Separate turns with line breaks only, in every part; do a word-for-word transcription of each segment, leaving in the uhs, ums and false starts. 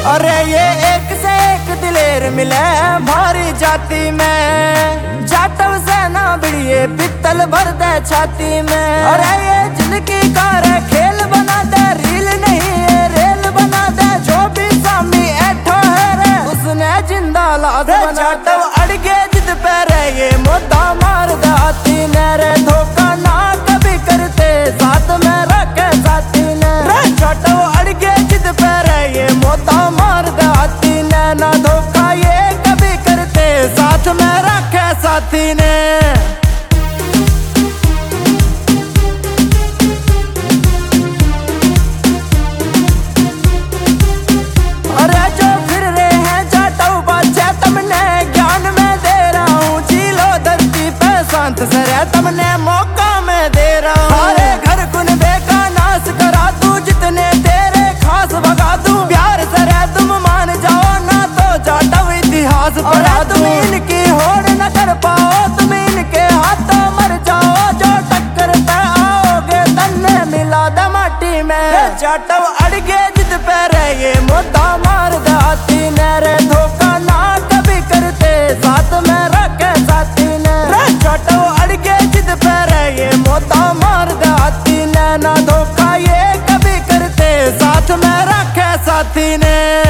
अरे ये एक से एक दिलेर मिले भारी जाति में, जाटव सेना बिड़िए पित्तल भर दे छाती में। अरे ये जिंदगी का रे खेल बना दे, रील नहीं है रेल बना दे, जो भी सामी ऐठो है रे उसने जिंदा लाश बना। जाटव अड़गे जिद पे रे ये मुद्दा मार दे हाथी ने रे, धोखा ना कभी करते साथ में रखे साथी ने रे। जाटव अड़गे जिद पे रे ये मुद्दा मार दे हाथी ने, ना धोखा ये कभी करते साथ में रखे साथी ने। अरे जो फिर रहे हैं जाटव बच्चे तुमने ज्ञान में दे रहा हूँ, झीलो धरती पे शांत से रह तुमने मौका में दे रहा हूँ। सारे घर कुनबे का नाश करा दूं, जितने तेरे खास भगा दूं, प्यार से रह तुम मान जाओ ना तो जाटव इतिहास पढ़ा तुम इनकी होड़ न कर पाओ, तुम इनके हाथों मर जाओ, जो टक्कर पे आओगे तन्ने मिला दे माटी में। जाटव अड़गे जिद पे रे ये मुद्दा मार दे हाथी ने रे, धोखा ना कभी करते साथ में रखे साथी ने रे। जाटव अड़गे जिद पे रे ये मुद्दा मार दे हाथी ने, ना धोखा ये कभी करते साथ में रखे साथी ने।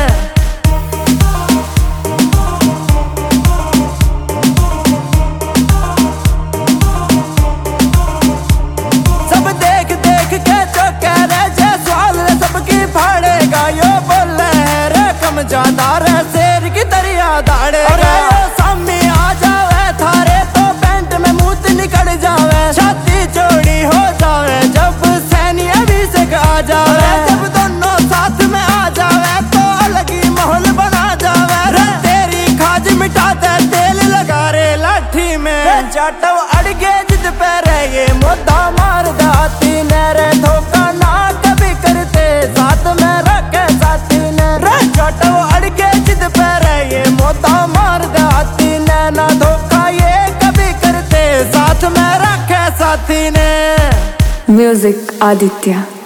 सब देख देख के जो कह रहे जे सवाल सबकी फाड़ेगा, यो बोले है रे कम ज्यादा रे शेर की दरिया दाड़ेगा। सामने आ जावे थारे तो पैंट में मूत निकल जावे, छाती चौड़ी हो जावे जब सैनी अभिषेक आ जावे, जब दोनों साथ में आ जावे तो अलग ही माहौल बना जावे रे। तेरी खाज मिटा दे तेल लगा रे लाठी में। जाटव अड़गे जिद पे रे ये मुद्दा मार दे हाथी ने रे, धोखा ना कभी करते साथ में रखे साथी ने रे। जाटव अड़गे जिद पे रे ये मुद्दा मार दे हाथी ने, ना धोखा ये कभी करते साथ में रखे साथी ने।
म्यूजिक आदित्य।